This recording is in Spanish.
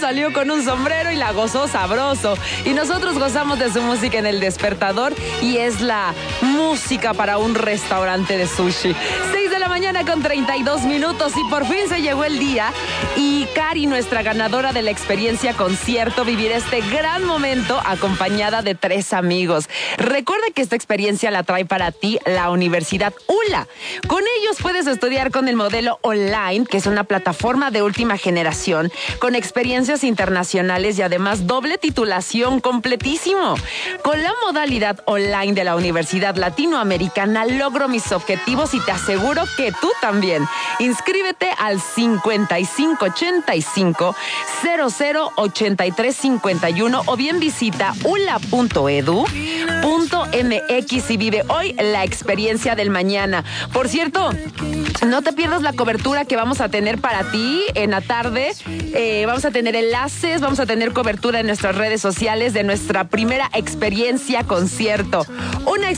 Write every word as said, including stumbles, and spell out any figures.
salió con un sombrero y la gozó sabroso. Y nosotros gozamos de su música en El Despertador y es la música para un restaurante de sushi. seis de la mañana con treinta y dos minutos y por fin se llegó el día y Cari, nuestra ganadora de la experiencia concierto, vivirá este gran momento acompañada de tres amigos. Recuerda que esta experiencia la trae para ti la Universidad U L A. Con ellos puedes estudiar con el modelo online, que es una plataforma de última generación, con experiencias internacionales y además doble titulación completísimo. Con la modalidad online de la Universidad Latinoamericana logro mis objetivos y te aseguro que tú también. Inscríbete al cincuenta y cinco ochenta y cinco cero cero ochenta y tres cincuenta y uno o bien visita u l a punto e d u punto m x y vive hoy la experiencia del mañana. Por cierto, no te pierdas la cobertura que vamos a tener para ti en la tarde. Eh, vamos a tener enlaces, vamos a tener cobertura en nuestras redes sociales de nuestra primera experiencia concierto. Una